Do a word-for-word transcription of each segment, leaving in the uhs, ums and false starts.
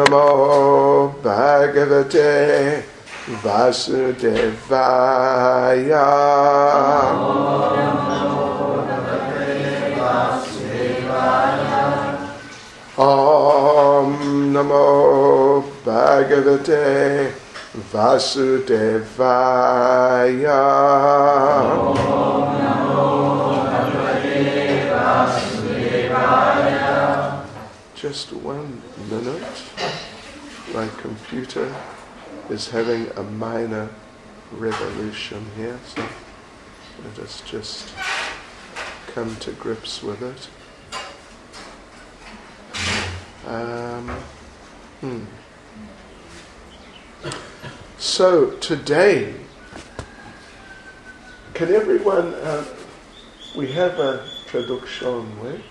Namo Bhagavate Vasudevaya. Om Namo Bhagavate Vasudevaya. Just one minute. My computer is having a minor revolution here, so let us just come to grips with it. Um, hmm. So today, can everyone, uh, we have a traduction way,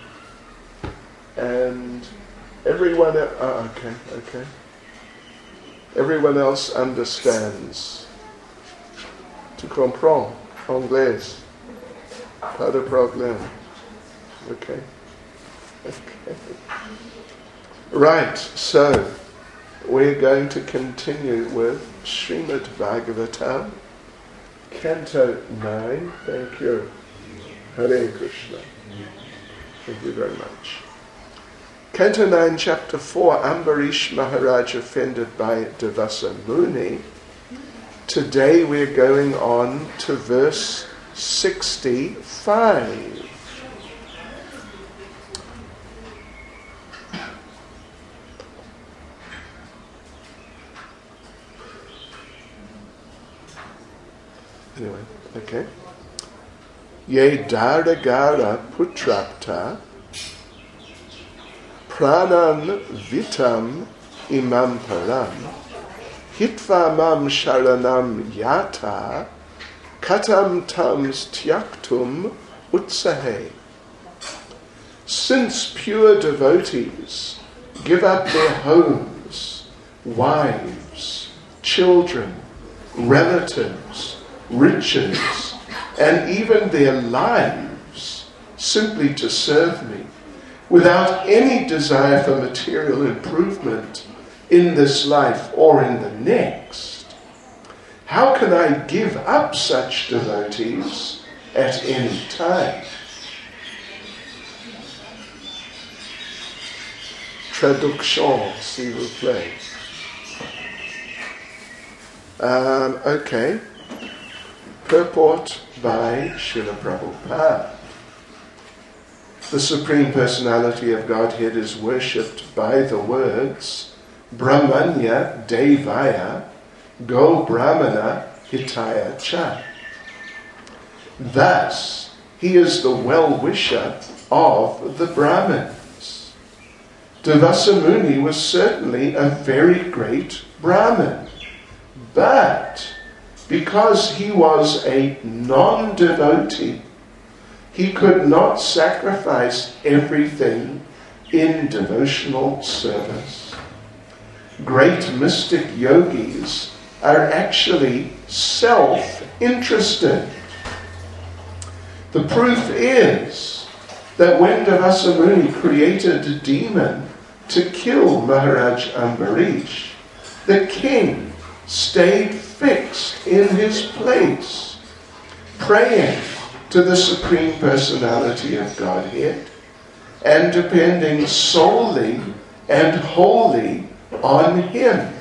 and everyone, uh, oh, okay, okay. Everyone else understands. Tu comprends anglais? Pas de problème. Okay. Okay. Right, so we're going to continue with Srimad Bhagavatam, Canto nine. Thank you. Hare Krishna. Thank you very much. Canto nine, Chapter four, Ambarish Maharaj offended by Durvasa Muni. Today we're going on to verse sixty-five. Anyway, okay. Ye Daragara Putrapta Pranan Vitam Imam Param Hitva Mam Sharanam Yata Katam Tams Tyaktum Utsahe. Since pure devotees give up their homes, wives, children, relatives, riches, and even their lives simply to serve me, without any desire for material improvement in this life or in the next, how can I give up such devotees at any time? Traduction, s'il vous plaît. Um, okay. Purport by Srila Prabhupada. The Supreme Personality of Godhead is worshipped by the words Brahmanya Devaya Go Brahmana Hitaya Cha. Thus, he is the well-wisher of the Brahmins. Durvasa Muni was certainly a very great Brahmin, but because he was a non-devotee, he could not sacrifice everything in devotional service. Great mystic yogis are actually self-interested. The proof is that when Durvasa Muni created a demon to kill Maharaj Ambarish, the king stayed fixed in his place, praying to the Supreme Personality of Godhead and depending solely and wholly on him.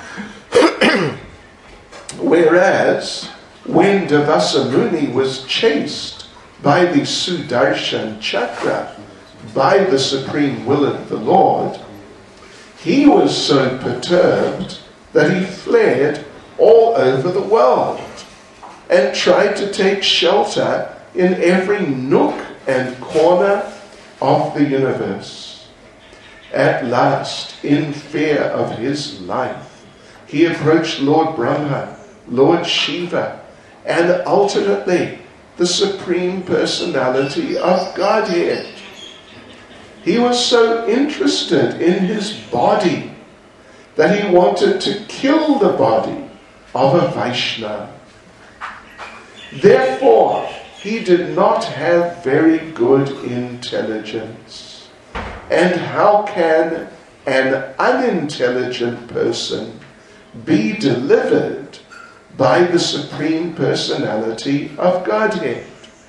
Whereas when Durvasa Muni was chased by the Sudarshan Chakra, by the supreme will of the Lord, he was so perturbed that he fled all over the world and tried to take shelter in every nook and corner of the universe. At last, in fear of his life, he approached Lord Brahma, Lord Shiva, and ultimately the Supreme Personality of Godhead. He was so interested in his body that he wanted to kill the body of a Vaishnava. Therefore, he did not have very good intelligence. And how can an unintelligent person be delivered by the Supreme Personality of Godhead.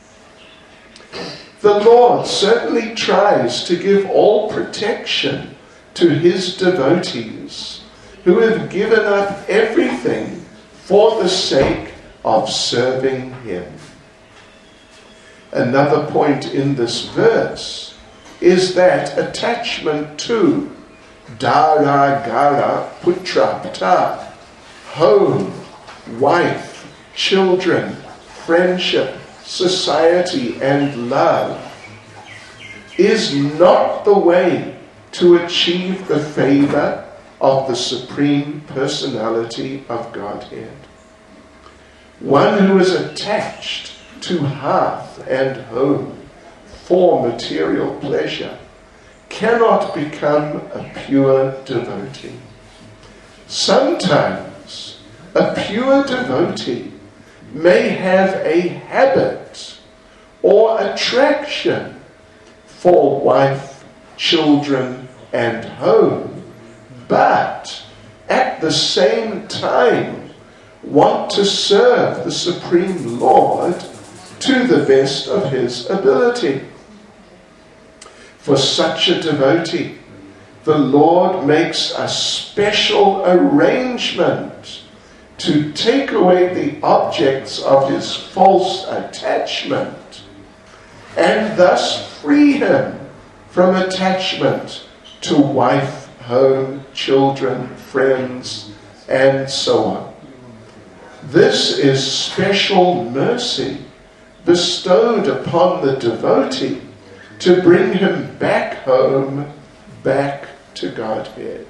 The Lord certainly tries to give all protection to his devotees who have given up everything for the sake of serving him. Another point in this verse is that attachment to Dara Gara Putra Pta, home, wife, children, friendship, society, and love, is not the way to achieve the favor of the Supreme Personality of Godhead. One who is attached to hearth and home for material pleasure cannot become a pure devotee. Sometimes a pure devotee may have a habit or attraction for wife, children, and home, but at the same time want to serve the Supreme Lord to the best of his ability. For such a devotee, the Lord makes a special arrangement to take away the objects of his false attachment and thus free him from attachment to wife, home, children, friends, and so on. This is special mercy bestowed upon the devotee to bring him back home, back to Godhead.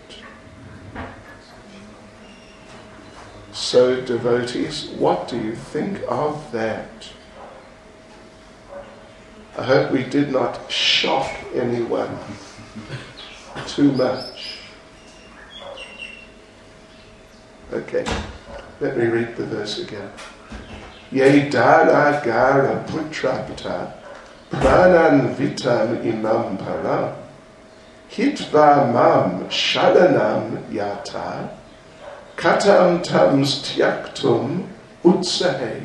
So, devotees, what do you think of that? I hope we did not shock anyone too much. Okay, let me read the verse again. Ye dara gara putrapta pranan vitam imam param hitva mam shalanam yata katam tams tyaktum utsahe.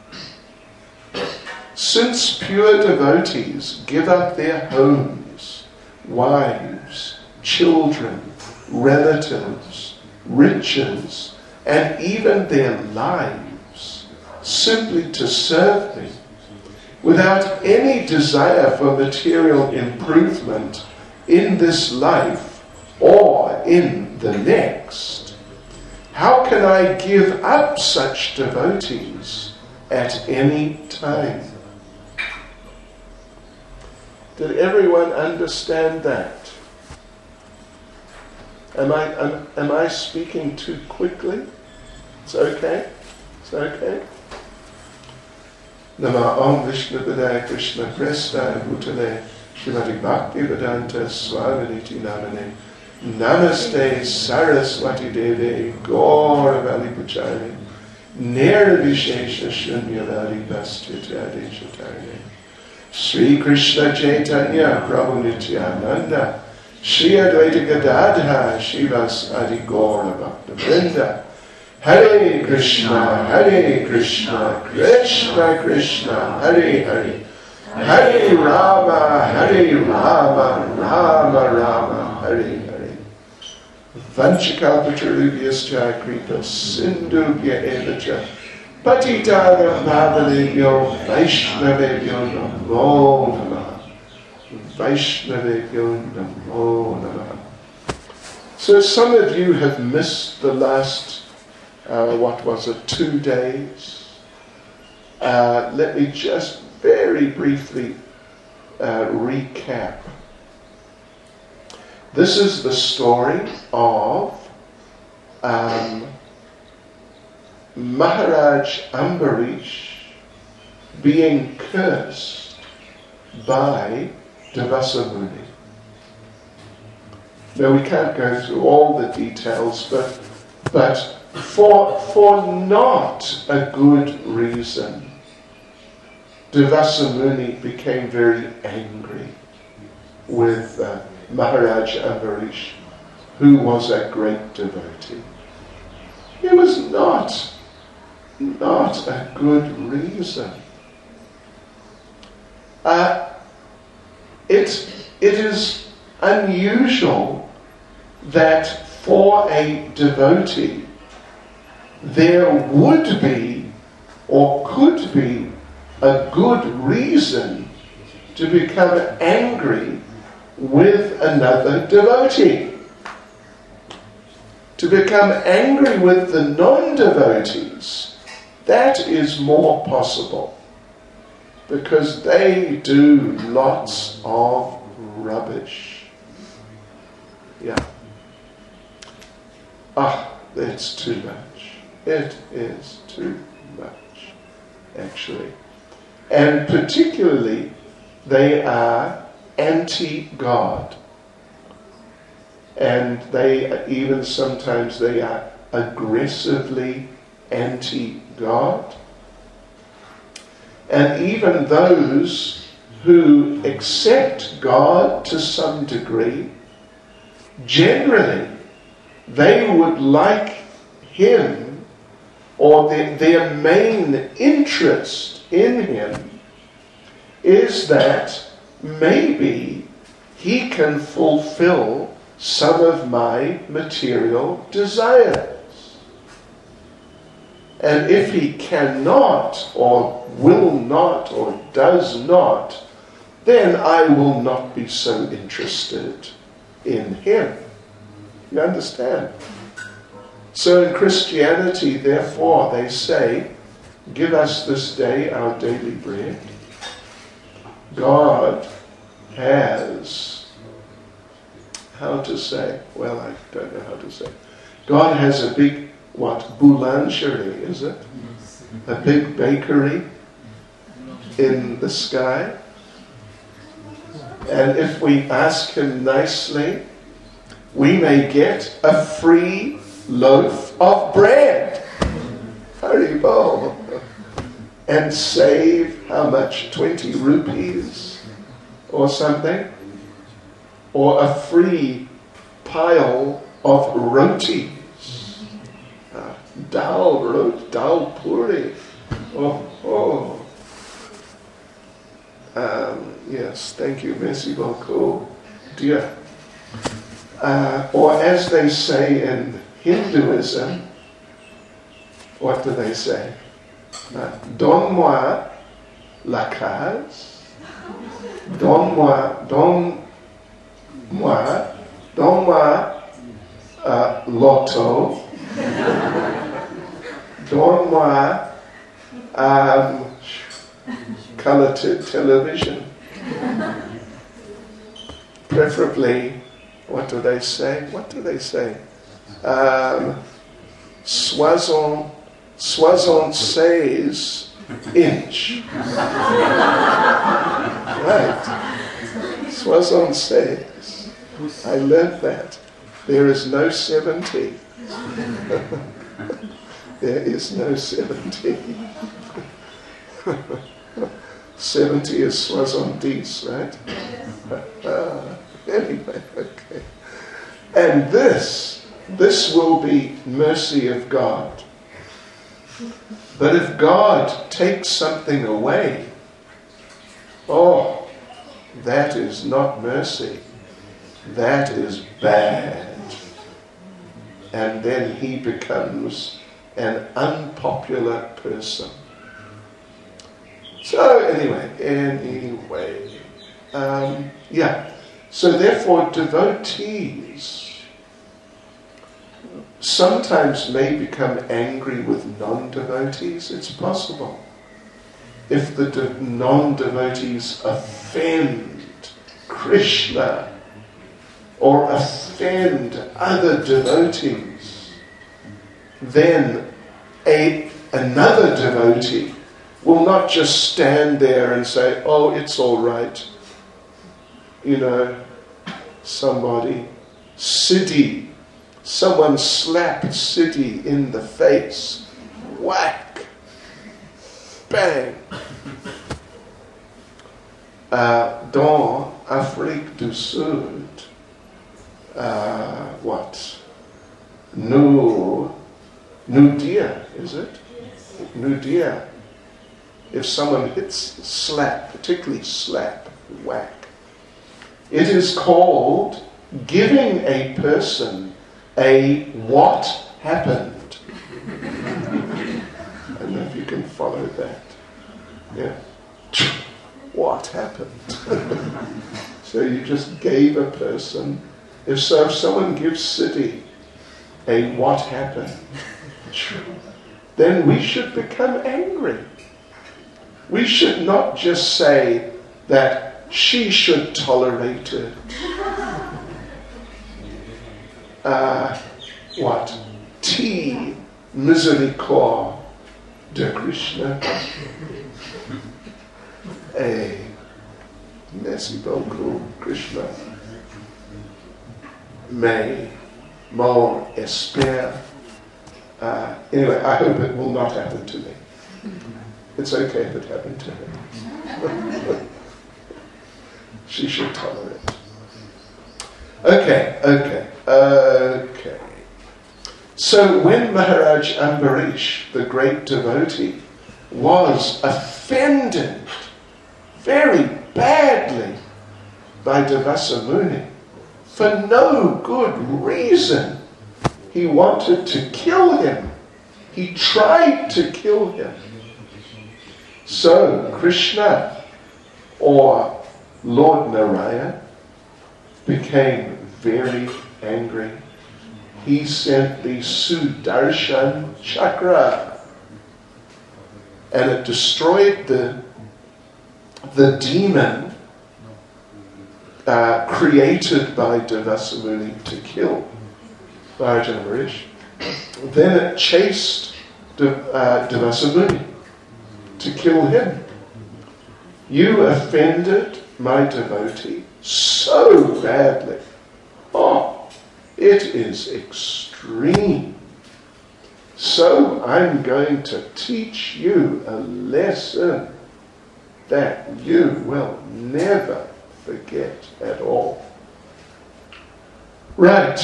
Since pure devotees give up their homes, wives, children, relatives, riches, and even their lives, simply to serve me, without any desire for material improvement in this life or in the next, how can I give up such devotees at any time? Did everyone understand that? Am I, am, am I speaking too quickly? It's okay? It's okay? Nama Om Vishnu Padaya Krishna Prestaya Bhutale Shrimati Bhakti Vedanta Swaminiti Namane Namaste Saraswati Deve Gaura Vali Puchari Nirvishesha Shunyavali Bhastyatadi Chatarne Sri Krishna Chaitanya Prabhu Nityananda Shri Advaita Gadadha Shivas Adi Gaura Bhakta Vrinda Hare Krishna, Hare Krishna, Krishna Krishna, Hare Hare, Hare Rama, Hare Rama, Rama Rama, Hare Hare. Vanchakalpatarubhyascha kripa sindhubhya evacha patitanam pavanebhyo vaishnavebhyo namo namah. Vaishnavebhyo namo namah. So some of you have missed the last Uh, what was it, two days. Uh, let me just very briefly uh, recap. This is the story of um, Maharaj Ambarish being cursed by Durvasa Muni. Now we can't go through all the details, but but For, for not a good reason, Durvasa Muni became very angry with uh, Maharaj Ambarish. who was a great devotee. It was not, not a good reason. Uh, it, it is unusual that for a devotee there would be or could be a good reason to become angry with another devotee. To become angry with the non-devotees, that is more possible, because they do lots of rubbish. Yeah. Ah, that's too much. It is too much, actually. And particularly, they are anti-God. And they, even sometimes they are aggressively anti-God. And even those who accept God to some degree, generally, they would like Him, or their, their main interest in Him is that maybe He can fulfill some of my material desires. And if He cannot, or will not, or does not, then I will not be so interested in Him. You understand? So in Christianity, therefore, they say, give us this day our daily bread. God has, how to say, well, I don't know how to say. God has a big, what, boulangerie, is it? A big bakery in the sky. And if we ask Him nicely, we may get a free loaf of bread. Haribol. And save how much? twenty rupees or something? Or a free pile of rotis. Uh, dal roti, dal puri. Oh, oh. Um, yes, thank you, merci beaucoup, dear. Uh, or as they say in Hinduism, what do they say? Uh, Donne-moi la case, donne-moi, donne-moi, donne-moi uh, l'auto, donne-moi um, color t- television. Preferably, what do they say? What do they say? Um, soixante, soixante-seize inch. Right. Soixante-seize. I learned that. There is no seventy. There is no seventy. seventy is soixante-dix, right? Uh, anyway, okay. And this, this will be mercy of God. But if God takes something away, oh, that is not mercy. That is bad. And then he becomes an unpopular person. So anyway, anyway, um, yeah. So therefore, devotees sometimes may become angry with non-devotees. It's possible. If the de- non-devotees offend Krishna or offend other devotees, then a, another devotee will not just stand there and say, oh, it's all right. You know, somebody, Siddhi, someone slapped Siddhi in the face. Whack. Bang. Uh, dans Afrique du Sud, uh, what? nu, nudia, is it? Nudia. If someone hits slap, particularly slap, whack, it is called giving a person a what happened. I don't know if you can follow that. Yeah. What happened? So you just gave a person. If so, if someone gives Siddhi a what happened, then we should become angry. We should not just say that she should tolerate it. Uh, what? T. Miséricorde de Krishna. A. Merci beaucoup, Krishna. Mais mon espère. Uh, anyway, I hope it will not happen to me. It's okay if it happened to her. She should tolerate. Okay, okay, okay. So when Maharaj Ambarish, the great devotee, was offended very badly by Durvasa Muni, for no good reason, he wanted to kill him. He tried to kill him. So Krishna, or Lord Narayana, became very angry. He sent the Sudarshan Chakra, and it destroyed the, the demon uh, created by Durvasa Muni to kill Maharaj Ambarish. Then it chased uh, Durvasa Muni to kill him. You offended my devotee so badly. Oh, it is extreme. So I'm going to teach you a lesson that you will never forget at all. Right.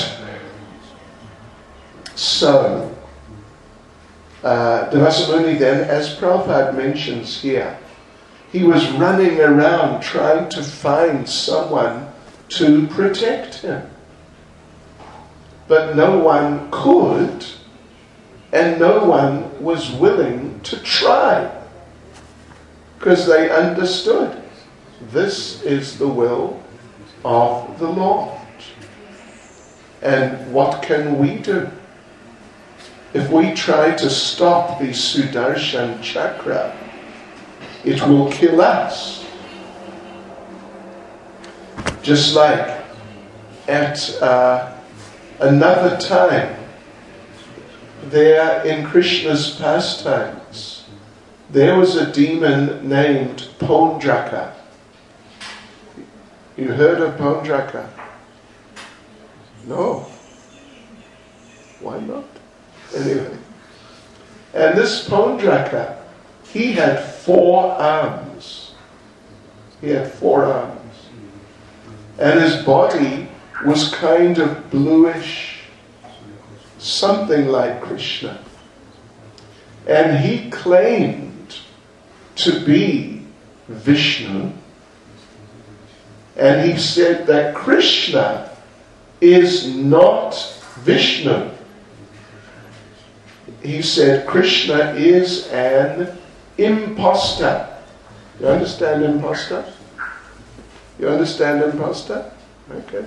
So, uh, Durvasa Muni then, as Prabhupada mentions here, he was running around trying to find someone to protect him. But no one could, and no one was willing to try, because they understood this is the will of the Lord. And what can we do? If we try to stop the Sudarshan Chakra, it will kill us. Just like at uh, another time, there in Krishna's pastimes, there was a demon named Pondraka. You heard of Pondraka? No. Why not? Anyway. And this Pondraka, he had four arms. He had four arms. And his body was kind of bluish, something like Krishna. And he claimed to be Vishnu. And he said that Krishna is not Vishnu. He said Krishna is an imposter. You understand imposter? You understand imposter? Okay.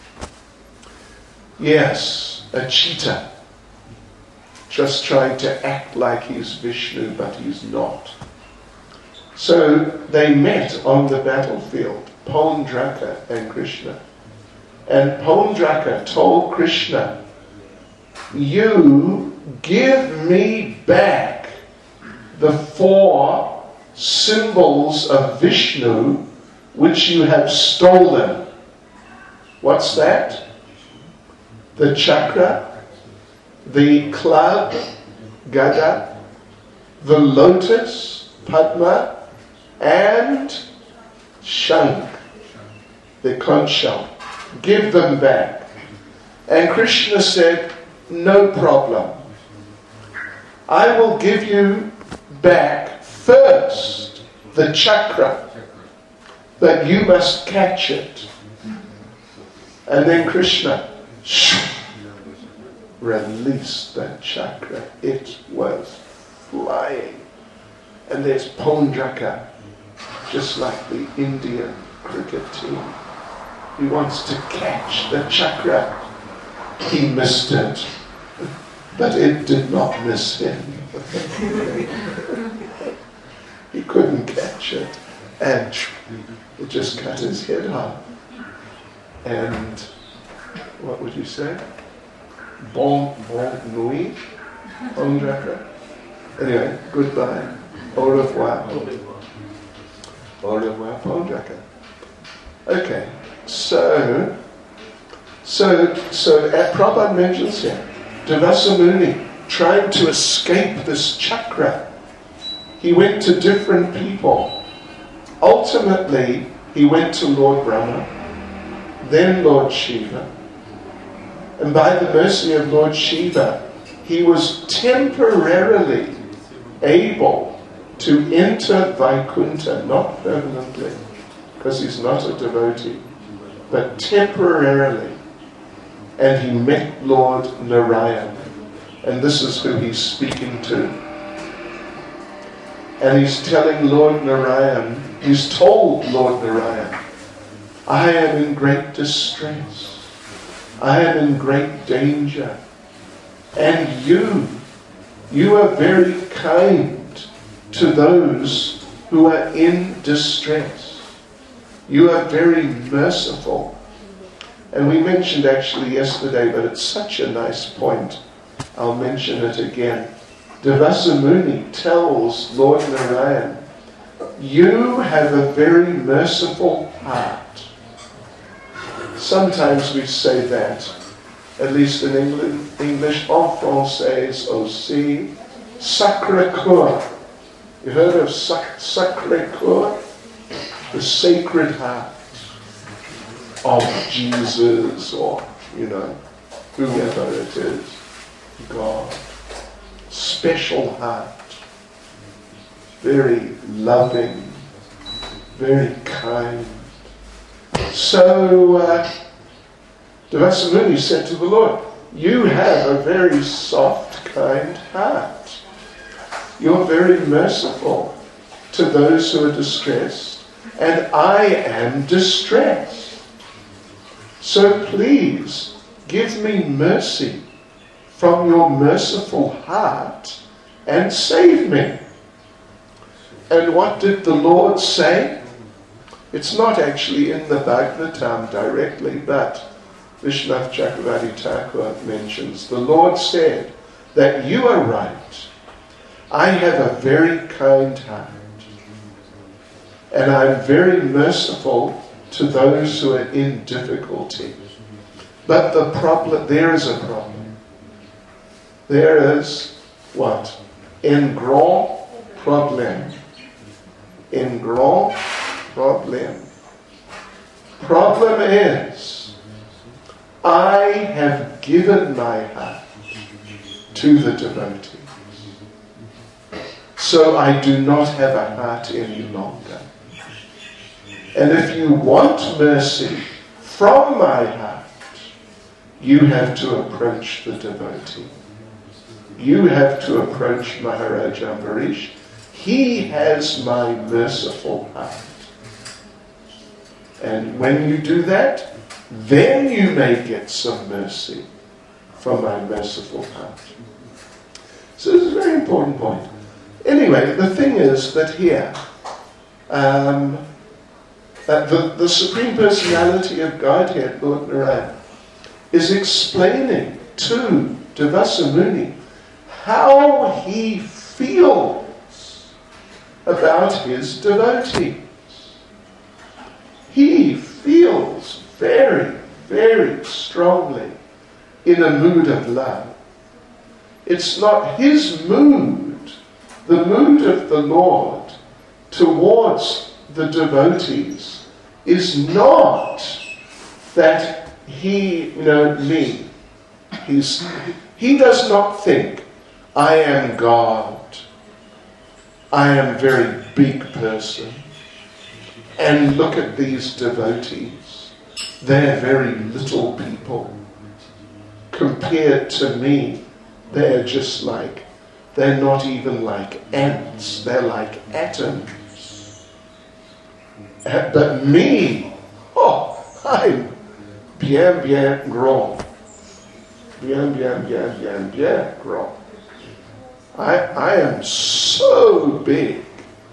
Yes, a cheater. Just trying to act like he's Vishnu, but he's not. So they met on the battlefield, Pondraka and Krishna. And Pondraka told Krishna, you give me back the four symbols of Vishnu which you have stolen. What's that? The chakra, the club, gada, the lotus, padma, and shank, the conch shell. Give them back. And Krishna said, no problem. I will give you back first the chakra, but you must catch it. And then Krishna released that chakra. It was flying. And there's Pondraka, just like the Indian cricket team. He wants to catch the chakra. He missed it, but it did not miss him. He couldn't catch it, and it just cut his head off. And what would you say? Bon, bon nuit, Pondraka. Anyway, goodbye. Au revoir. Au revoir, Pondraka. Okay, so, so, so, at Prabhupada mentions here, Durvasa Muni trying to escape this chakra. He went to different people. Ultimately, he went to Lord Brahma, then Lord Shiva. And by the mercy of Lord Shiva, he was temporarily able to enter Vaikuntha, not permanently, because he's not a devotee, but temporarily. And he met Lord Narayan. And this is who he's speaking to. And he's telling Lord Narayan, he's told Lord Narayan, I am in great distress. I am in great danger. And you, you are very kind to those who are in distress. You are very merciful. And we mentioned actually yesterday, but it's such a nice point, I'll mention it again. Durvasa Muni tells Lord Narayan, you have a very merciful heart. Sometimes we say that, at least in England, English, en français aussi, Sacré-Cœur. You heard of sac- Sacré-Cœur? The Sacred Heart of Jesus, or, you know, whoever it is, God. Special heart. Very loving. Very kind. So, uh, Durvasa Muni said to the Lord, you have a very soft, kind heart. You're very merciful to those who are distressed, and I am distressed. So please, give me mercy from your merciful heart and save me. And what did the Lord say? It's not actually in the Bhagavatam directly, but Vishwanath Chakravarti Thakur mentions, the Lord said that you are right. I have a very kind heart. And I'm very merciful to those who are in difficulty. But the problem, there is a problem. There is what? Un grand problème. Un grand problème. Problem is, I have given my heart to the devotees. So I do not have a heart any longer. And if you want mercy from my heart, you have to approach the devotee. You have to approach Maharaj Ambarish. He has my merciful heart. And when you do that, then you may get some mercy from my merciful heart. So this is a very important point. Anyway, the thing is that here, um, uh, the, the Supreme Personality of Godhead, Lord Narayan, is explaining to Durvasa Muni how he feels about his devotees. He feels very, very strongly in a mood of love. It's not his mood. The mood of the Lord towards the devotees is not that he, you know, me, He's, he does not think, I am God. I am a very big person. And look at these devotees. They're very little people. Compared to me, they're just like, they're not even like ants. They're like atoms. But me, oh, I'm bien, bien grand. Bien, bien, bien, bien, bien grand. I, I am so big.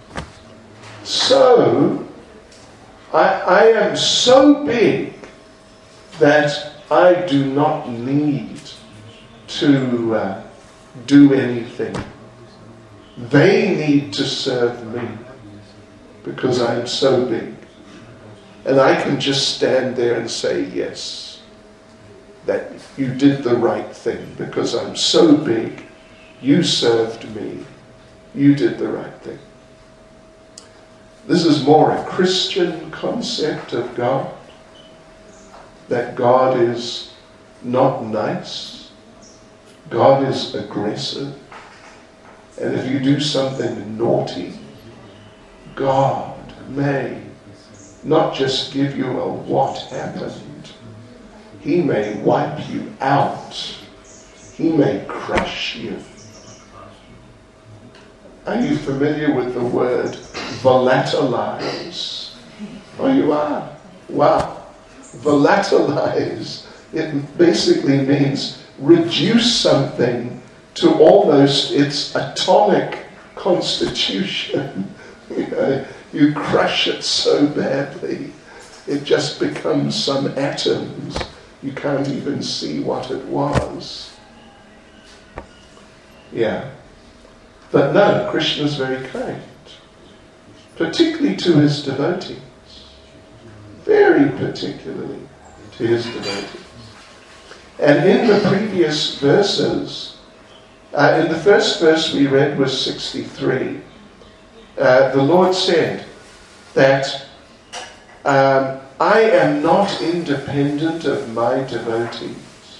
So, I, I am so big that I do not need to uh, do anything. They need to serve me because I'm so big. And I can just stand there and say, yes, that you did the right thing because I'm so big. You served me. You did the right thing. This is more a Christian concept of God. That God is not nice. God is aggressive. And if you do something naughty, God may not just give you a what happened. He may wipe you out. He may crush you. Are you familiar with the word volatilize? Oh, you are? Wow. Volatilize. It basically means reduce something to almost its atomic constitution. You know, you crush it so badly, it just becomes some atoms. You can't even see what it was. Yeah. But no, Krishna is very kind, particularly to his devotees. Very particularly to his devotees. And in the previous verses, uh, in the first verse we read was sixty-three, uh, the Lord said that um, I am not independent of my devotees.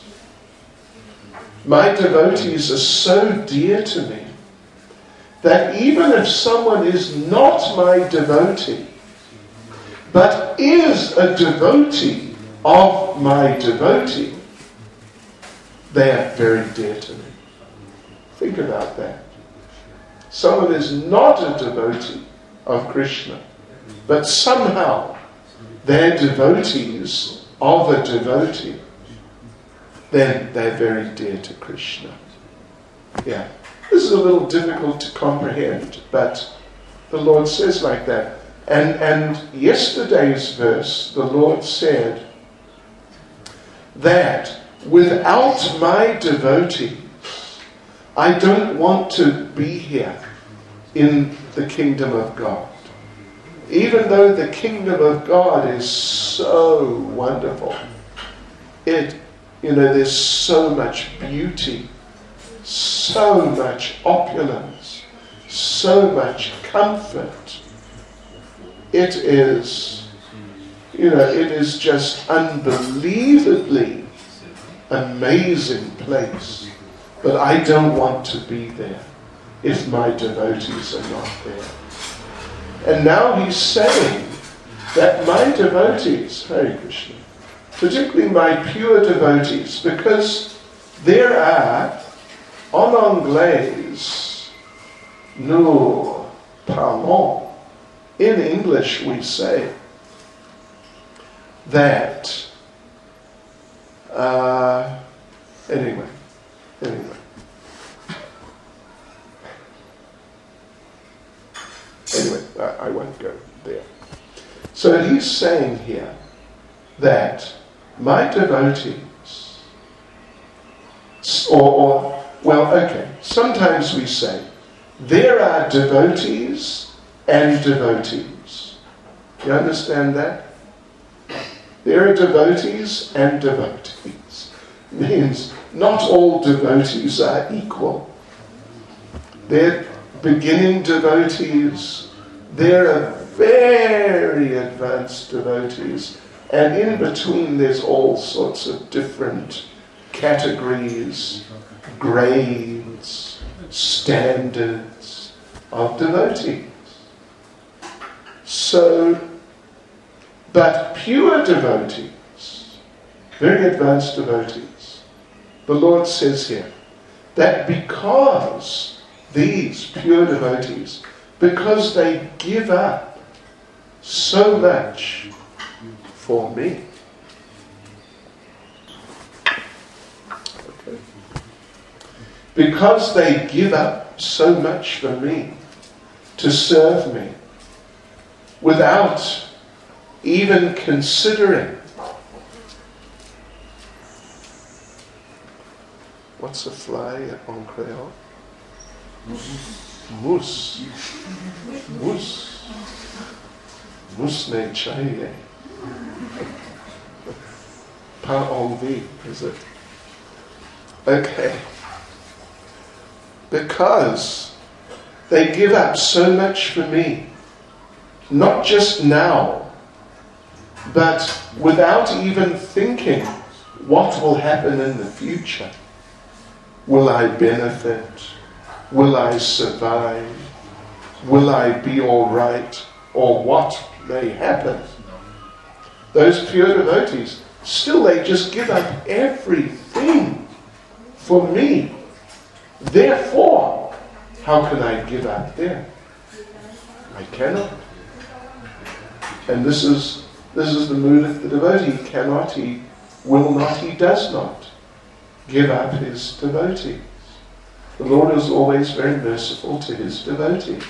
My devotees are so dear to me that even if someone is not my devotee, but is a devotee of my devotee, they are very dear to me. Think about that. Someone is not a devotee of Krishna, but somehow they're devotees of a devotee, then they're very dear to Krishna. Yeah. This is a little difficult to comprehend, but the Lord says like that. And, and yesterday's verse, the Lord said that without my devotees, I don't want to be here in the kingdom of God. Even though the kingdom of God is so wonderful, it, you know, there's so much beauty, so much opulence, so much comfort. It is, you know, it is just unbelievably amazing place. But I don't want to be there if my devotees are not there. And now he's saying that my devotees, Hare Krishna, particularly my pure devotees, because there are, en anglais, nous parlons, in English we say that, uh, anyway, anyway. Anyway, I, I won't go there. So he's saying here that my devotees, or, or well, okay, sometimes we say there are devotees and devotees. You understand that? There are devotees and devotees. Means not all devotees are equal. They're beginning devotees, there are very advanced devotees, and in between there's all sorts of different categories, grades, standards of devotees. So, but pure devotees, very advanced devotees, the Lord says here that because these pure devotees, because they give up so much for me. Okay. Because they give up so much for me, to serve me, without even considering. What's a fly en Creole? Mousse. Mousse. Mousse ne chahiye. Pas envie, is it? Okay. Because they give up so much for me, not just now, but without even thinking what will happen in the future. Will I benefit? Will I survive? Will I be all right? Or what may happen? Those pure devotees, still they just give up everything for me. Therefore, how can I give up them? I cannot. And this is this is the mood of the devotee. He cannot, he will not, he does not give up his devotees. The Lord is always very merciful to his devotees.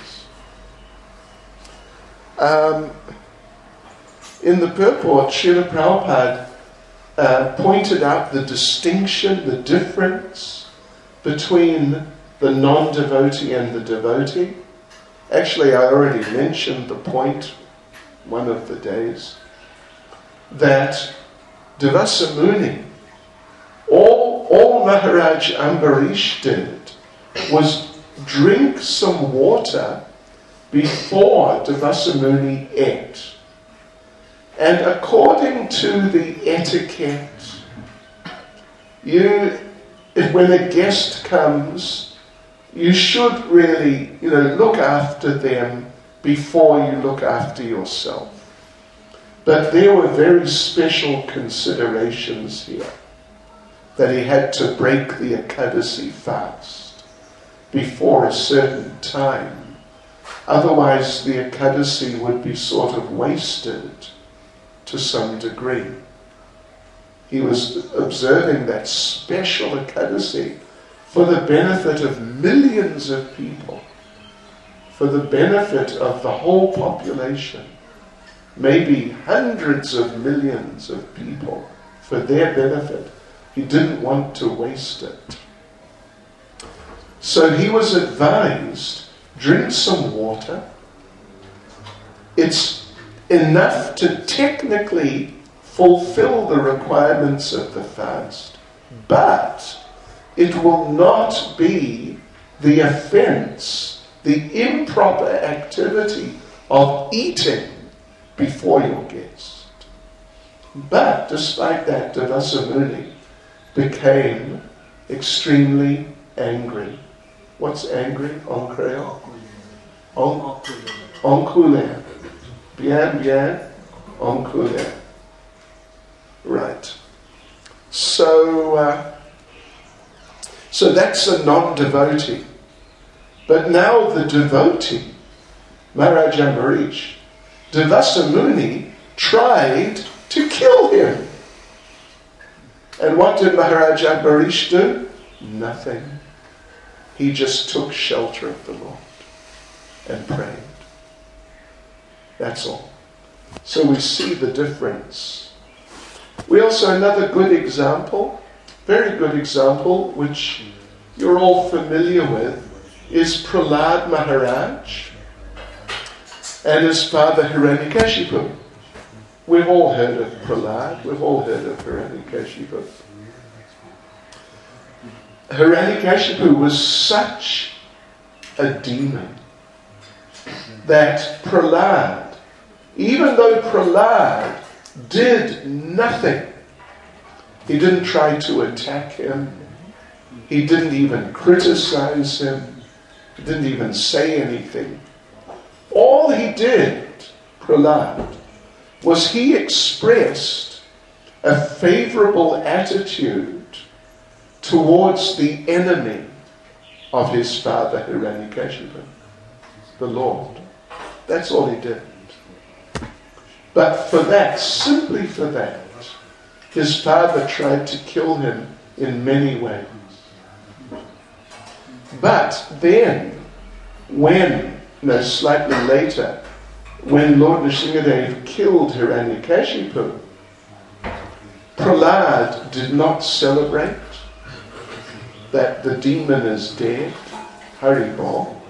Um, in the purport, Srila Prabhupada uh, pointed out the distinction, the difference between the non-devotee and the devotee. Actually, I already mentioned the point one of the days, that Devasa Muni, all, all Maharaj Ambarish did was drink some water before Devasa Muni ate. And according to the etiquette, you, when a guest comes, you should really, you know, look after them before you look after yourself. But there were very special considerations here, that he had to break the Ekadasi fast before a certain time. Otherwise the Ekadasi would be sort of wasted to some degree. He was observing that special Ekadasi for the benefit of millions of people, for the benefit of the whole population, maybe hundreds of millions of people, for their benefit. He didn't want to waste it. So he was advised, drink some water. It's enough to technically fulfill the requirements of the fast, but it will not be the offense, the improper activity of eating before your guest. But despite that, Devasa Muni became extremely angry. What's angry en Creole? En, en colère. Bien, bien, en colère. Right. So, uh, so that's a non-devotee. But now the devotee, Maharaj Ambarish, Devasa Muni tried to kill him. And what did Maharaj Ambarish do? Nothing. He just took shelter of the Lord and prayed. That's all. So we see the difference. We also, another good example, very good example, which you're all familiar with, is Prahlad Maharaj and his father Hiranyakashipu. We've all heard of Prahlad, we've all heard of Hiranyakashipu. Hiranyakashipu was such a demon that Prahlad, even though Prahlad did nothing, He didn't try to attack him. He didn't even criticize him. He didn't even say anything. All he did, Prahlad, was he expressed a favorable attitude towards the enemy of his father Hiranyakashipu, the Lord. That's all he did. But for that, simply for that, his father tried to kill him in many ways. But then, when, no, slightly later, when Lord Nrsingadev killed Hiranyakashipu, Prahlad did not celebrate that the demon is dead, Haribol.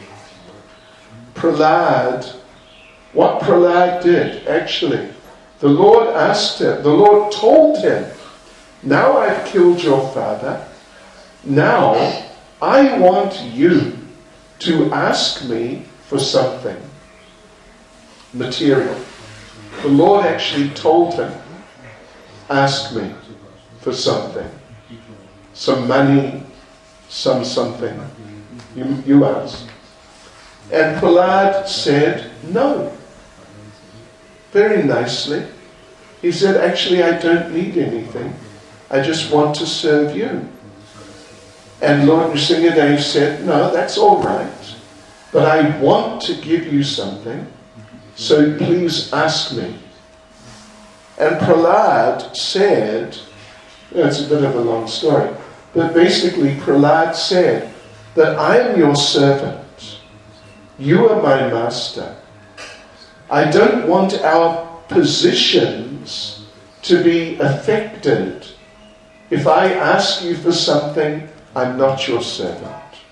Prahlad, what Prahlad did, actually, the Lord asked him, the Lord told him, now I've killed your father, now I want you to ask me for something material. The Lord actually told him, ask me for something. Some money, some something. You, you ask. And Prahlad said, no. Very nicely. He said, actually, I don't need anything. I just want to serve you. And Lord Nrsingadev said, no, that's all right. But I want to give you something, so please ask me. And Prahlad said, you know, it's a bit of a long story, but basically Prahlad said that I am your servant. You are my master. I don't want our positions to be affected. If I ask you for something, I'm not your servant.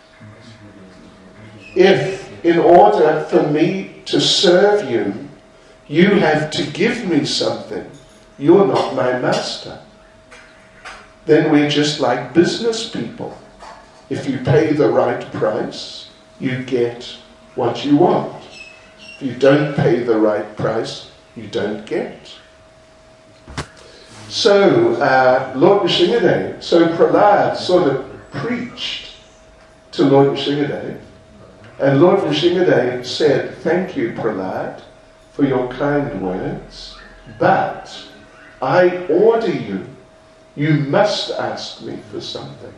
If, in order for me to serve you, you have to give me something, you're not my master. Then we're just like business people. If you pay the right price, you get what you want. If you don't pay the right price, you don't get. So, uh, Lord Nrsingadev, so Prahlad sort of preached to Lord Nrsingadev, and Lord Nrsingadev said, thank you, Prahlad, for your kind words, but I order you, you must ask me for something.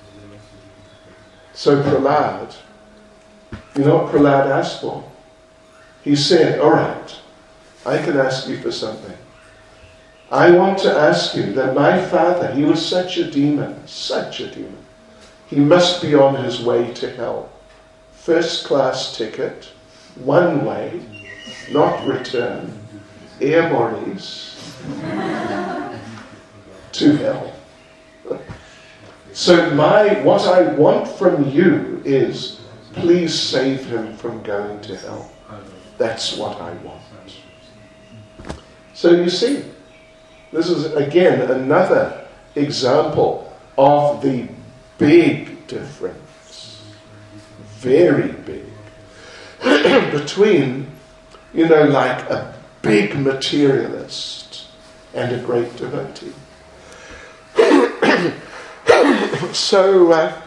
So Prahlad, you know what Prahlad asked for? He said, all right, I can ask you for something. I want to ask you that my father, he was such a demon, such a demon. He must be on his way to hell. First class ticket, one way, not return, Air Maurice, to hell. So my, what I want from you is, please save him from going to hell. That's what I want. So you see, this is again another example of the big difference, very big, between, you know, like a big materialist and a great devotee. so, uh,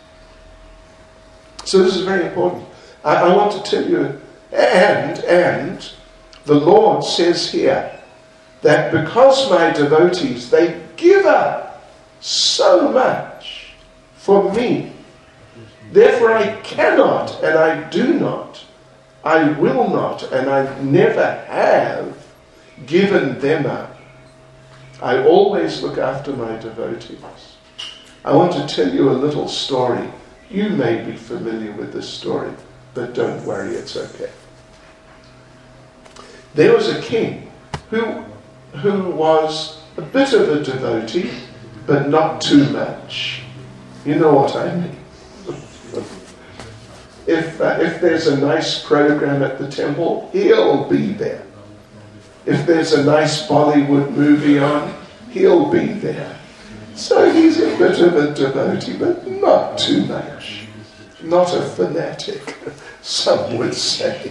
so this is very important. I, I want to tell you, and and the Lord says here that because my devotees, they give up so much for me, therefore I cannot and I do not, I will not and I never have given them up. I always look after my devotees. I want to tell you a little story. You may be familiar with this story, but don't worry, it's okay. There was a king who who was a bit of a devotee, but not too much. You know what I mean. if, uh, if there's a nice program at the temple, he'll be there. If there's a nice Bollywood movie on, he'll be there. So he's a bit of a devotee, but not too much. Not a fanatic, some would say.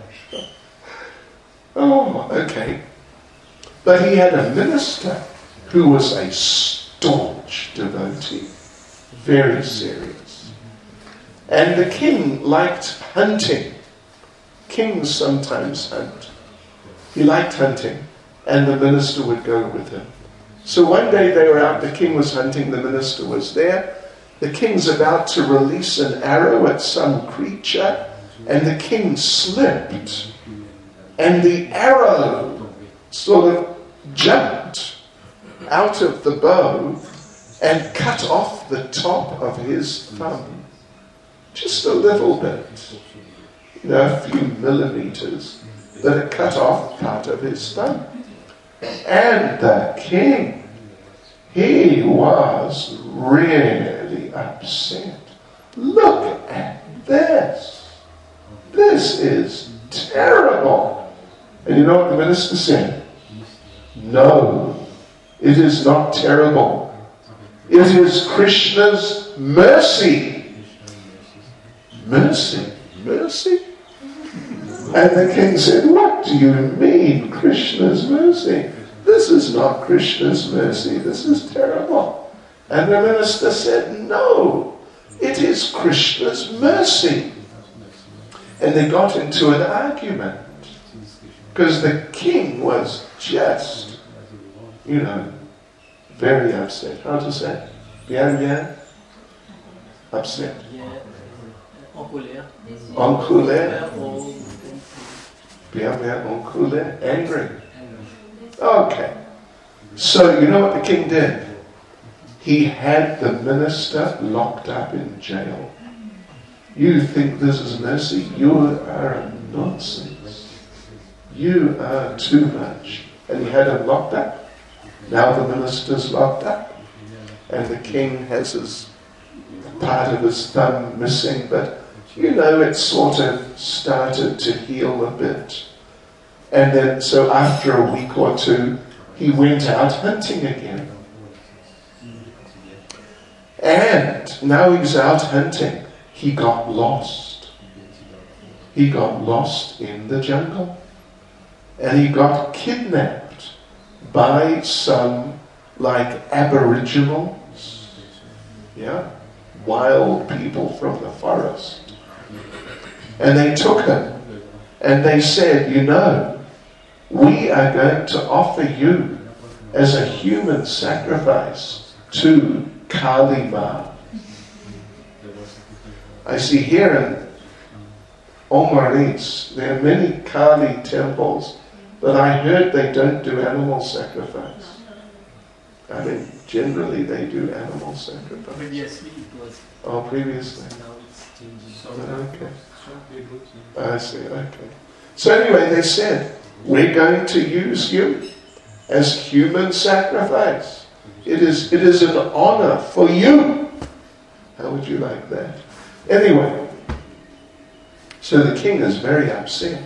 Oh, okay. But he had a minister who was a staunch devotee, very serious. And the king liked hunting. Kings sometimes hunt. He liked hunting, and the minister would go with him. So one day they were out, the king was hunting, the minister was there. The king's about to release an arrow at some creature, and the king slipped, and the arrow sort of jumped out of the bow and cut off the top of his thumb. Just a little bit, you know, a few millimeters, but it cut off part of his thumb. And the king, he was really upset. Look at this. This is terrible. And you know what the minister said? No, it is not terrible. It is Krishna's mercy. Mercy? Mercy? And the king said, what do you mean, Krishna's mercy? This is not Krishna's mercy. This is terrible. And the minister said, no, it is Krishna's mercy. And they got into an argument because the king was just, you know, very upset. How to say? Bien, bien? Upset. En colère. En colère. Bien, bien, en colère. Angry. Okay. So, you know what the king did? He had the minister locked up in jail. You think this is mercy? You are a nonsense. You are too much. And he had him locked up. Now the minister's locked up. And the king has his part of his thumb missing, but you know, it sort of started to heal a bit. And then, so after a week or two, he went out hunting again. And now he's out hunting. He got lost. He got lost in the jungle. And he got kidnapped by some, like, aboriginals. Yeah? Wild people from the forest. And they took him. And they said, you know, we are going to offer you as a human sacrifice to Kali Ma. I see here in Omaritz, there are many Kali temples, but I heard they don't do animal sacrifice. I mean, generally they do animal sacrifice. Previously it was. Oh, previously. Now it's changing. Okay. I see, okay. So anyway, they said, we're going to use you as human sacrifice. It is, it is an honor for you. How would you like that? Anyway, so the king is very upset.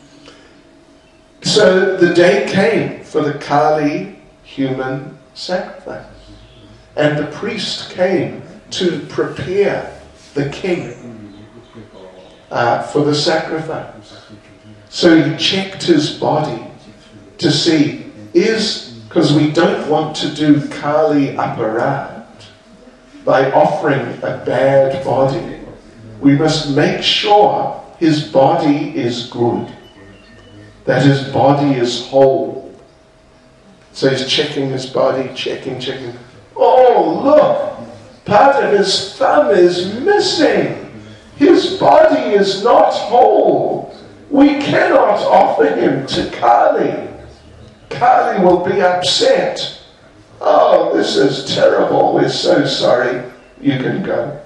So the day came for the Kali human sacrifice. And the priest came to prepare the king uh, for the sacrifice. So he checked his body to see, is, because we don't want to do Kali aparad by offering a bad body. We must make sure his body is good, that his body is whole. So he's checking his body, checking, checking. Oh, look, part of his thumb is missing. His body is not whole. We cannot offer him to Kali. Kali will be upset. Oh, this is terrible. We're so sorry. You can go.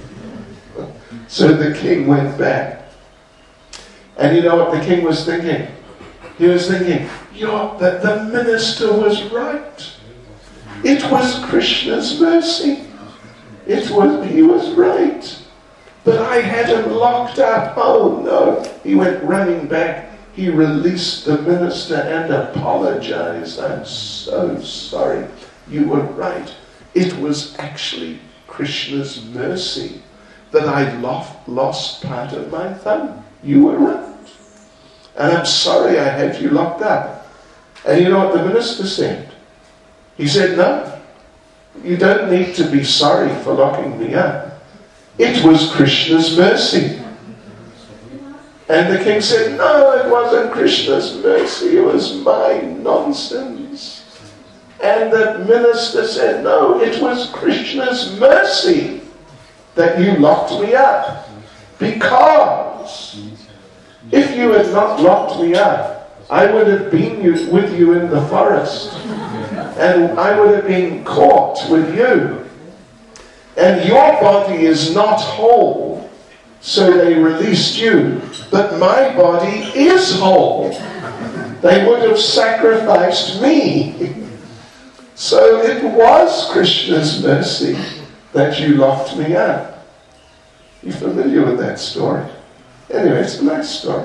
So the king went back. And you know what the king was thinking? He was thinking, Yo, that the minister was right. It was Krishna's mercy. It was, he was right. But I had him locked up. Oh no. He went running back. He released the minister and apologized. I'm so sorry. You were right. It was actually Krishna's mercy that I lost, lost part of my thumb. You were right. And I'm sorry I had you locked up. And you know what the minister said? He said, no, you don't need to be sorry for locking me up. It was Krishna's mercy. And the king said, no, it wasn't Krishna's mercy, it was my nonsense. And the minister said, no, it was Krishna's mercy that you locked me up. Because if you had not locked me up, I would have been you, with you in the forest. And I would have been caught with you. And your body is not whole, so they released you. But my body is whole. They would have sacrificed me. So it was Krishna's mercy that you locked me up. You familiar with that story? Anyway, it's a nice story.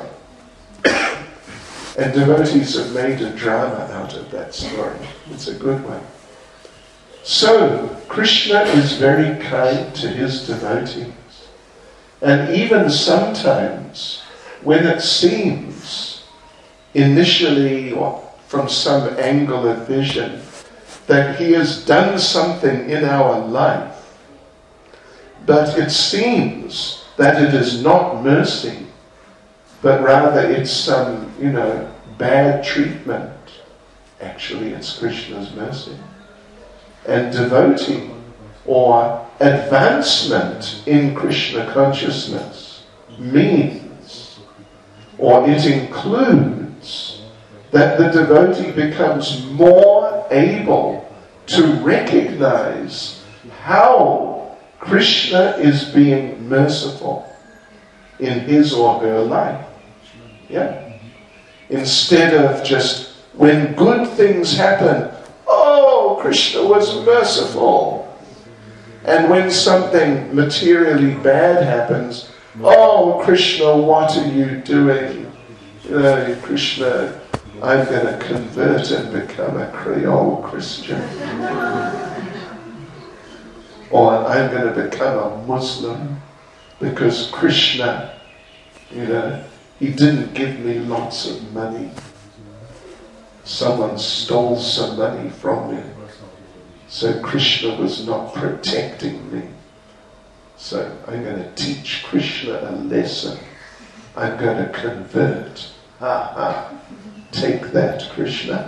And devotees have made a drama out of that story. It's a good one. So, Krishna is very kind to his devotees. And even sometimes, when it seems, initially or from some angle of vision, that he has done something in our life, but it seems that it is not mercy, but rather it's some, you know, bad treatment. Actually, it's Krishna's mercy. And devotee or advancement in Krishna consciousness means, or it includes, that the devotee becomes more able to recognize how Krishna is being merciful in his or her life. Yeah? Instead of just, when good things happen, oh, Krishna was merciful. And when something materially bad happens, oh, Krishna, what are you doing? You know, Krishna, I'm going to convert and become a Creole Christian. Or I'm going to become a Muslim because Krishna, you know, he didn't give me lots of money. Someone stole some money from me. So Krishna was not protecting me. So I'm going to teach Krishna a lesson. I'm going to convert. Ha ha. Take that, Krishna.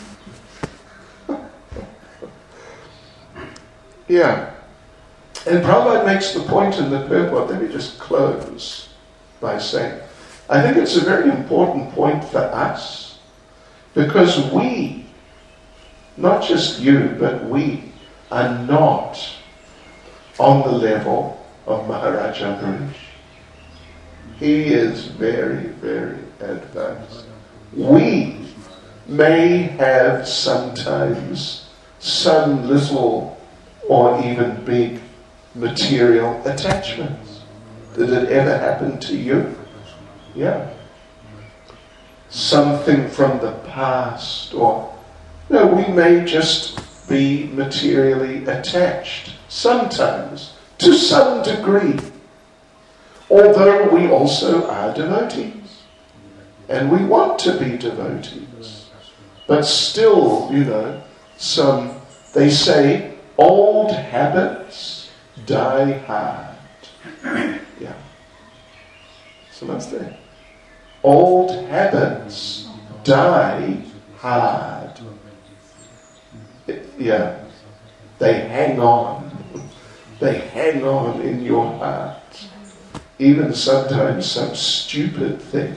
Yeah. And Prabhupada makes the point in the purport. Let me just close by saying, I think it's a very important point for us, because we, not just you, but we, are not on the level of Maharaj Ambarish. He is very, very advanced. We may have sometimes some little or even big material attachments. Did it ever happen to you? Yeah. Something from the past, or no, we may just be materially attached, sometimes, to some degree. Although we also are devotees. And we want to be devotees. But still, you know, some, they say, old habits die hard. Yeah. So that's there. Old habits die hard. It, yeah. They hang on. They hang on in your heart. Even sometimes some stupid things.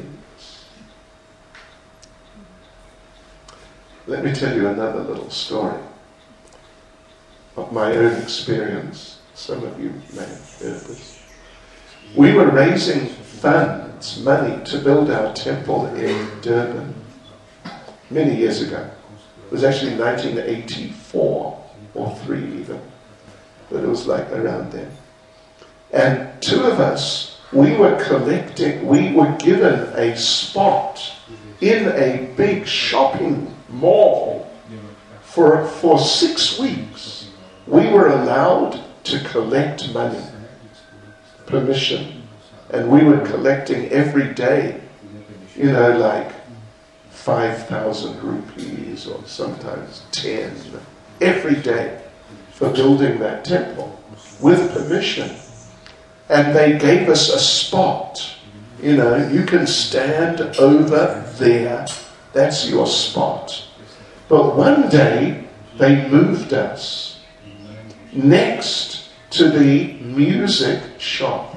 Let me tell you another little story of my own experience. Some of you may have heard this. We were raising funds, money, to build our temple in Durban many years ago. It was actually nineteen eighty-four or three even, but it was like around then. And two of us, we were collecting, we were given a spot in a big shopping mall for for six weeks. We were allowed to collect money, permission, and we were collecting every day, you know, like five thousand rupees or sometimes ten, every day for building that temple with permission. And they gave us a spot. You know, you can stand over there. That's your spot. But one day, they moved us next to the music shop.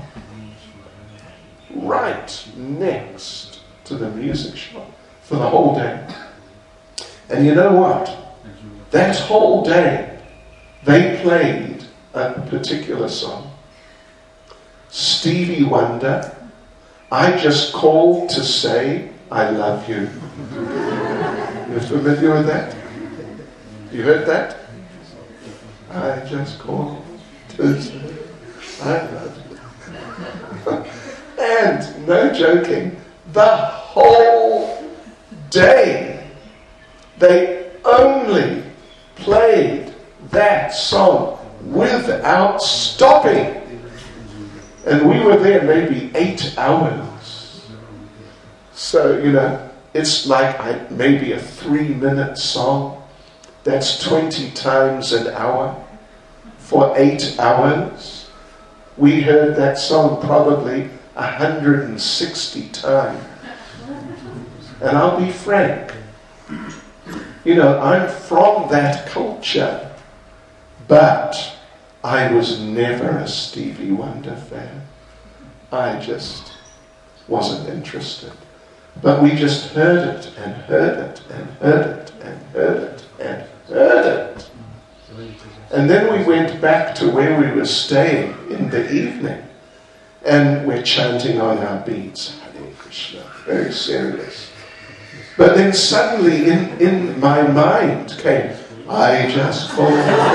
Right next to the music shop for the whole day. And you know what? That whole day, they played a particular song. Stevie Wonder, I Just Called to Say I Love You. You're familiar with that? You heard that? I just called to say I love you. And, no joking, the whole day they only played that song without stopping. And we were there maybe eight hours. So, you know, it's like I, maybe a three-minute song. That's twenty times an hour. For eight hours, we heard that song probably one hundred sixty times. And I'll be frank, you know, I'm from that culture, but I was never a Stevie Wonder fan. I just wasn't interested. But we just heard it and heard it and heard it and heard it and heard it. And then we went back to where we were staying in the evening, and we're chanting on our beads, Hare Krishna, very serious. But then suddenly in, in my mind came, I just called.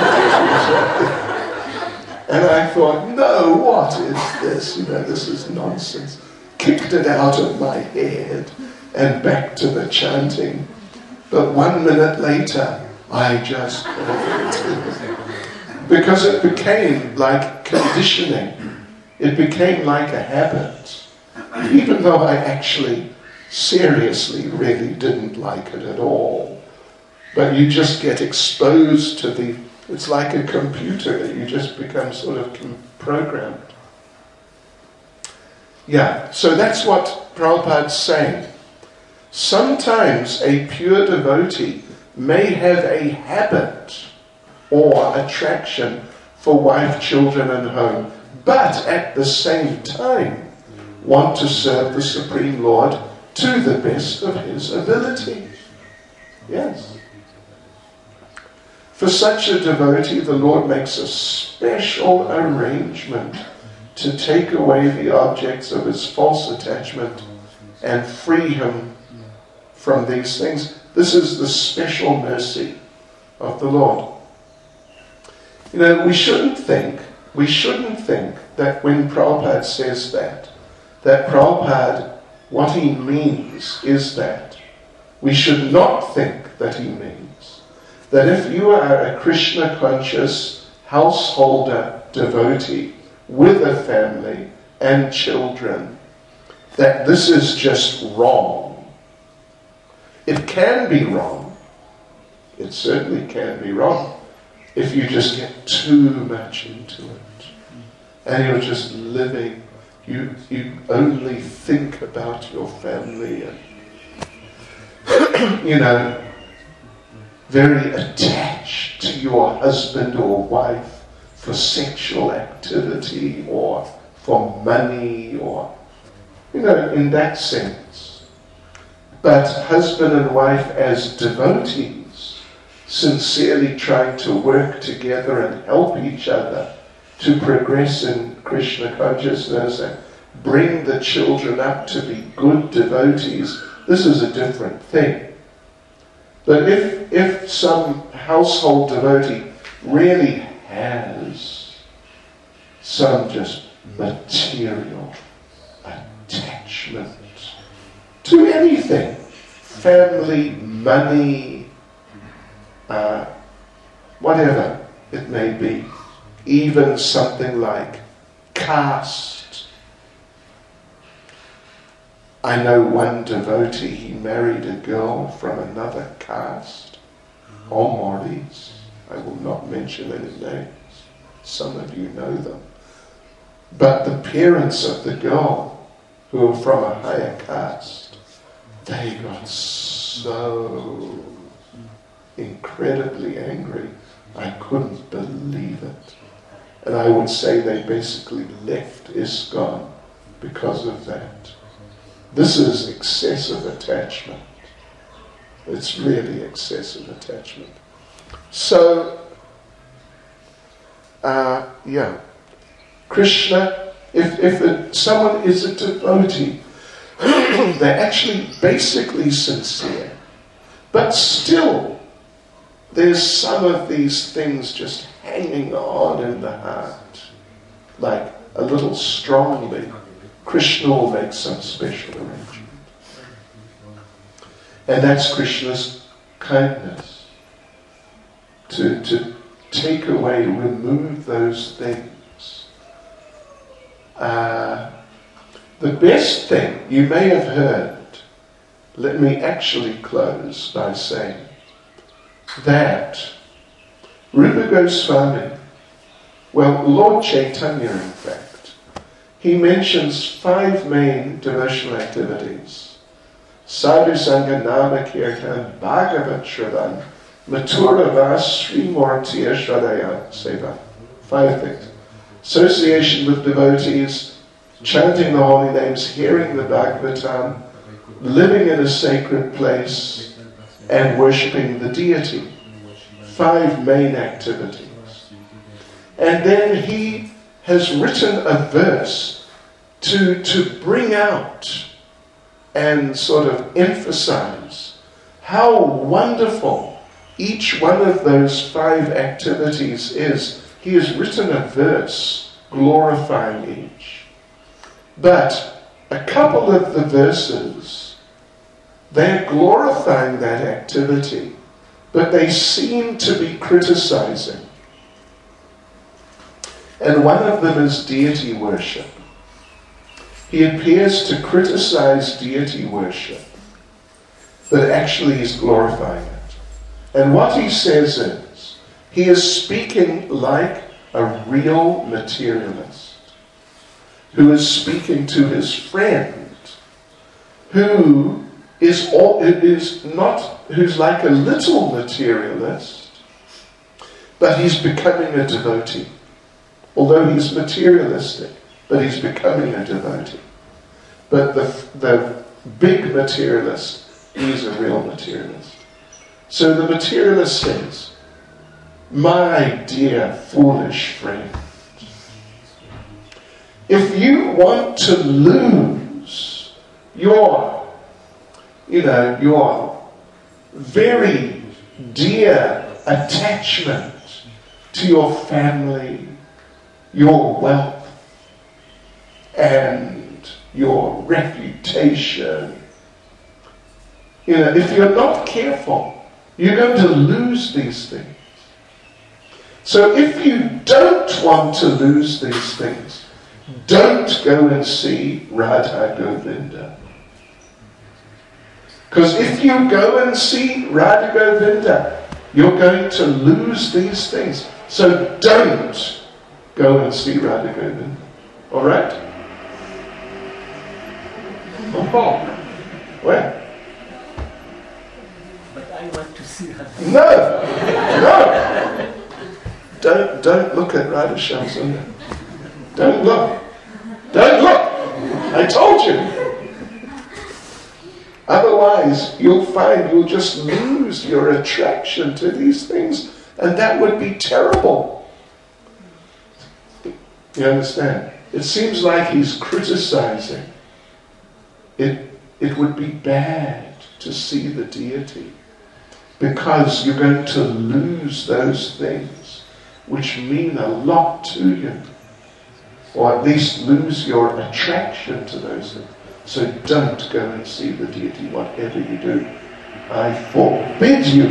And I thought, no, what is this? You know, this is nonsense. Kicked it out of my head and back to the chanting. But one minute later, I just because it became like conditioning. It became like a habit. Even though I actually, seriously, really didn't like it at all. But you just get exposed to the, it's like a computer. You just become sort of programmed. Yeah, so that's what Prabhupada's saying. Sometimes a pure devotee may have a habit or attraction for wife, children and home, but at the same time want to serve the Supreme Lord to the best of his ability. Yes. For such a devotee, the Lord makes a special arrangement to take away the objects of his false attachment and free him from these things. This is the special mercy of the Lord. You know, we shouldn't think, we shouldn't think that when Prabhupada says that, that Prabhupada, what he means is that. We should not think that he means that if you are a Krishna-conscious householder devotee with a family and children, that this is just wrong. It can be wrong. It certainly can be wrong if you just get too much into it. And you're just living, you, you only think about your family and, you know, very attached to your husband or wife for sexual activity or for money or, you know, in that sense. But husband and wife as devotees, sincerely trying to work together and help each other to progress in Krishna consciousness and bring the children up to be good devotees, this is a different thing. But if, if some household devotee really has some just material attachment to anything, family, money, uh, whatever it may be, even something like caste. I know one devotee, he married a girl from another caste, or Maoris. I will not mention any names. Some of you know them. But the parents of the girl, who were from a higher caste, they got so incredibly angry. I couldn't believe it. And I would say they basically left ISKCON because of that. This is excessive attachment. It's really excessive attachment. So, uh, yeah, Krishna, if, if it, someone is a devotee, they're actually basically sincere, but still there's some of these things just hanging on in the heart, like a little strongly. Krishna will make some special arrangement. And that's Krishna's kindness. To, to take away, remove those things. Uh, the best thing, you may have heard, let me actually close by saying that Rupa Goswami, well, Lord Chaitanya in fact, he mentions five main devotional activities. Sadhu Sangha, Nama Kirtan, Bhagavat Shravan, Mathura Vas, Srimurtiya Shradaya Seva. Five things. Association with devotees, chanting the holy names, hearing the Bhagavatam, living in a sacred place, and worshipping the deity. Five main activities. And then he has written a verse to, to bring out and sort of emphasize how wonderful each one of those five activities is. He has written a verse glorifying each. But a couple of the verses, they're glorifying that activity, but they seem to be criticizing. And one of them is deity worship. He appears to criticize deity worship, but actually he's glorifying it. And what he says is, he is speaking like a real materialist, who is speaking to his friend, who is all, is not, who's like a little materialist, but he's becoming a devotee. Although he's materialistic, but he's becoming a devotee. But the, the big materialist, he's a real materialist. So the materialist says, my dear foolish friend, if you want to lose your, you know, your very dear attachment to your family, your wealth, and your reputation, you know, if you're not careful, you're going to lose these things. So if you don't want to lose these things, don't go and see Radha Govinda. Because if you go and see Radha Govinda, you're going to lose these things. So don't go and see Radha Govinda. All right? Oh, where? But I want to see her. No, no. Don't don't look at Radha Shyam Sundar. Don't look. Don't look. I told you. Otherwise, you'll find you'll just lose your attraction to these things, and that would be terrible. You understand? It seems like he's criticizing. It, it would be bad to see the deity, because you're going to lose those things which mean a lot to you, or at least lose your attraction to those things. So don't go and see the deity, whatever you do. I forbid you.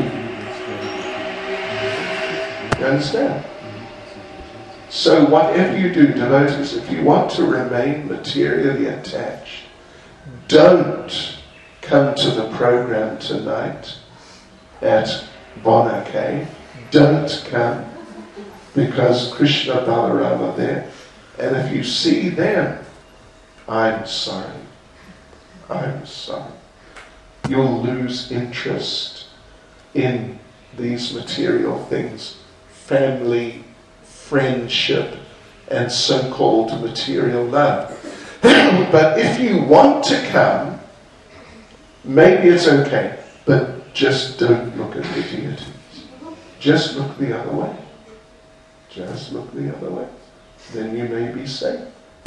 You understand? So whatever you do, devotees, if you want to remain materially attached, don't come to the program tonight at Bonner Cave. don't come, because Krishna Balaram are there. And if you see them, I'm sorry. I'm sorry. You'll lose interest in these material things, family, friendship, and so-called material love. But if you want to come, maybe it's okay, but just don't look at the deities. Just look the other way. Just look the other way. Then you may be safe.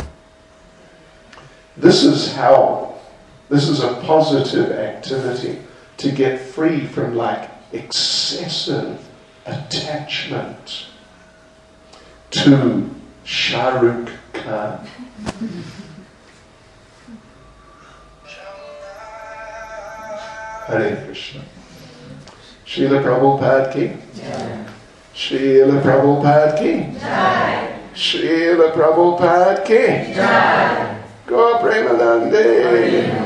This is how, this is a positive activity to get free from like excessive attachment to Shah Rukh Khan. Hare Krishna. Srila Prabhupada ki. Srila Prabhupada ki. Srila Prabhupada ki. Gaur Premanande.